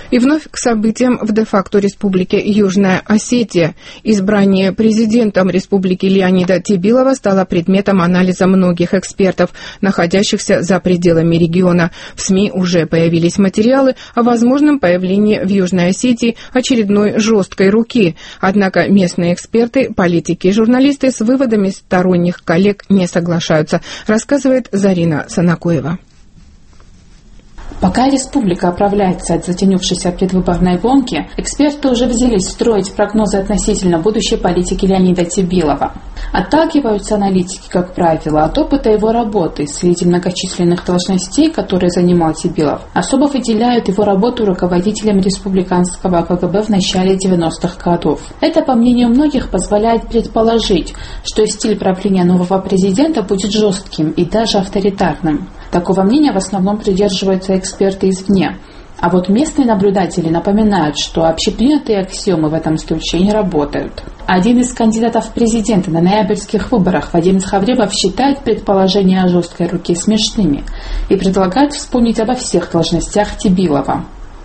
И вновь к событиям в де-факто республике Южная Осетия. Избрание президентом республики Леонида Тебилова стало предметом анализа многих экспертов, находящихся за пределами региона. В СМИ уже появились материалы о возможном появлении в Южной Осетии очередной жесткой руки. Однако местные эксперты, политики и журналисты с выводами сторонних коллег не соглашаются, рассказывает Зарина Санакоева. Пока республика оправляется от затянувшейся предвыборной гонки, эксперты уже взялись строить прогнозы относительно будущей политики Леонида Тебилова. Отталкиваются аналитики, как правило, от опыта его работы среди многочисленных должностей, которые занимал Тебилов. Особо выделяют его работу руководителем республиканского КГБ в начале 90-х годов. Это, по мнению многих, позволяет предположить, что стиль правления нового президента будет жестким и даже авторитарным. Такого мнения в основном придерживаются эксперты извне. А вот местные наблюдатели напоминают, что общепринятые аксиомы в этом случае не работают. Один из кандидатов в президенты на ноябрьских выборах, Вадим Схавребов, считает предположения о жесткой руке смешными и предлагает вспомнить обо всех должностях Тебилова.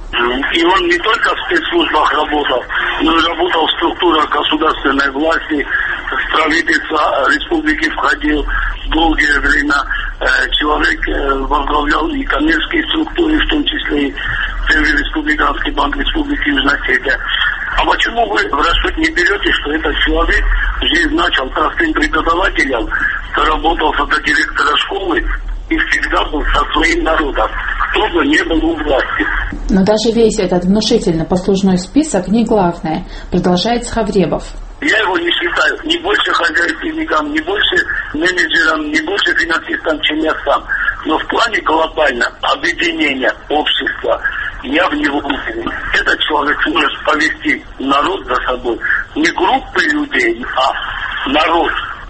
И он не только в спецслужбах работал, но и работал в структурах государственной власти, в правительство республики входил долгое время. Человек возглавлял и коммерческие структуры, в том числе и Первый республиканский банк Республики Южная Осетия. А почему вы в расчет не берете, что этот человек жизнь начал простым преподавателем, работал до директора школы и всегда был со своим народом, кто бы не был у власти. Но даже весь этот внушительный послужной список не главное, продолжает Схавребов. Я его не считаю ни больше хозяйственником, ни больше менеджером, ни больше финансистом, чем я сам. Но в плане глобально объединения общества я в него уверен. Этот человек может повести народ за собой. Не группы людей, а народ.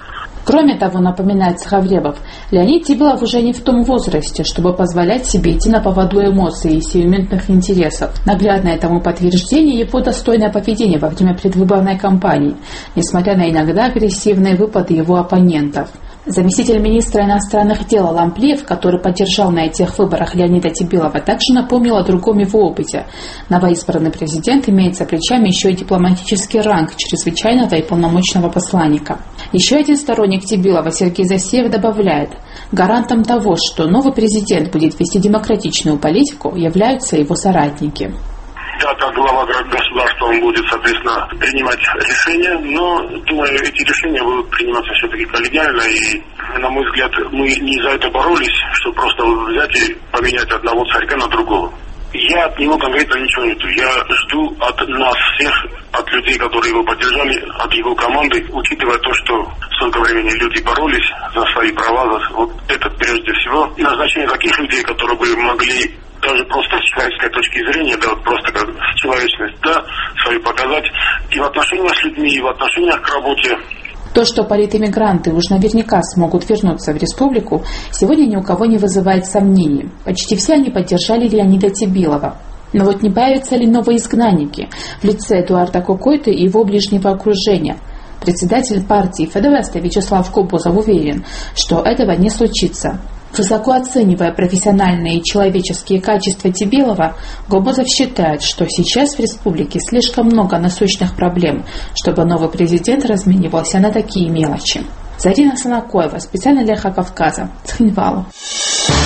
Кроме того, напоминает Схавребов, Леонид Тебилов уже не в том возрасте, чтобы позволять себе идти на поводу эмоций и сиюминутных интересов. Наглядное тому подтверждение его достойное поведение во время предвыборной кампании, несмотря на иногда агрессивные выпады его оппонентов. Заместитель министра иностранных дел Ламплиев, который поддержал на этих выборах Леонида Тебилова, также напомнил о другом его опыте. Новоизбранный президент имеет за плечами еще и дипломатический ранг чрезвычайного и полномочного посланника. Еще один сторонник Тебилова, Сергей Засеев, добавляет, гарантом того, что новый президент будет вести демократичную политику, являются его соратники. Да, как глава государства он будет, соответственно, принимать решения, но, думаю, эти решения будут приниматься все-таки коллегиально, и, на мой взгляд, мы не за это боролись, чтобы просто взять и поменять одного царька на другого. Я от него конкретно ничего не жду. Я жду от нас всех, от людей, которые его поддержали, от его команды, учитывая то, что столько времени люди боролись за свои права, вот это прежде всего, и назначение таких людей, которые бы могли даже просто с человеческой точки зрения, да, вот просто как человечность, да, свою показать и в отношениях с людьми, и в отношениях к работе. То, что политэмигранты уж наверняка смогут вернуться в республику, сегодня ни у кого не вызывает сомнений. Почти все они поддержали Леонида Тебилова. Но вот не появятся ли новые изгнанники в лице Эдуарда Кокойты и его ближнего окружения? Председатель партии ФДВС Вячеслав Кобозов уверен, что этого не случится. Высоко оценивая профессиональные и человеческие качества Тебилова, Кобозов считает, что сейчас в республике слишком много насущных проблем, чтобы новый президент разменивался на такие мелочи. Зарина Санакоева, специально для Кавказа, Цхинвалу.